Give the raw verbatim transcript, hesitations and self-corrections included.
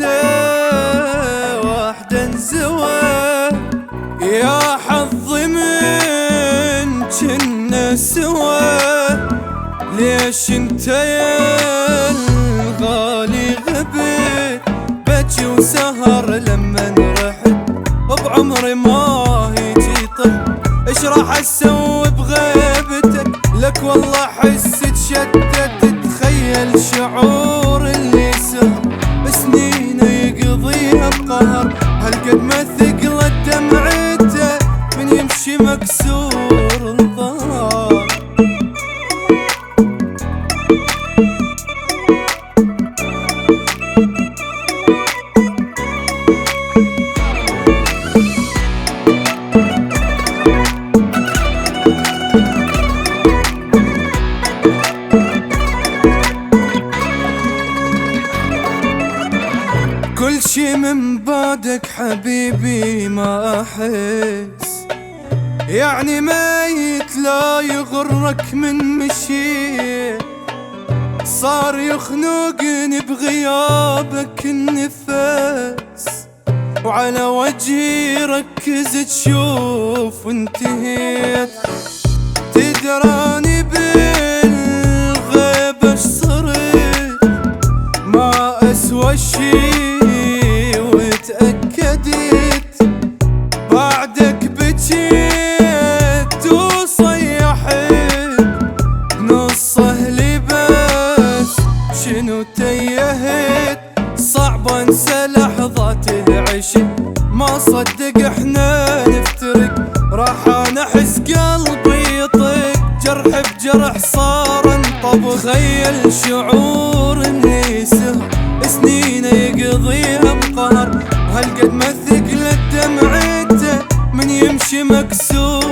انسى واحدة انزوى، يا حظ من جنة سوى. ليش انت يا الغالي غبيت؟ بجي وسهر لما رحت بعمري ما يجي طب. ايش راح اسوي بغيبتك؟ لك والله حس تشتت. تخيل شعور اللي سهر سنين يقضيها بقهر. هالقد ما ثقلت دمعته من يمشي مكسور الظهر. كل شي من بعدك حبيبي ما أحس، يعني ميت لا يغرك من مشي. صار يخنقني بغيابك النفس، وعلى وجهي ركز تشوف وانتهيت. تدراني بالغيبة صرت ما أسوى شي، وتأكدت بعدك بجيت وصيحت نص أهلي. بس شنو تيهت؟ صعب انسى لحظات العشق، ما صدق احنا نفترق. راح انا احس قلبي يطق، جرح بجرح صار انطبق. تخيل شعور اللي سهر سنين يقضيها بقهر. وهالقد ما ثقلت دمعته من يمشي مكسور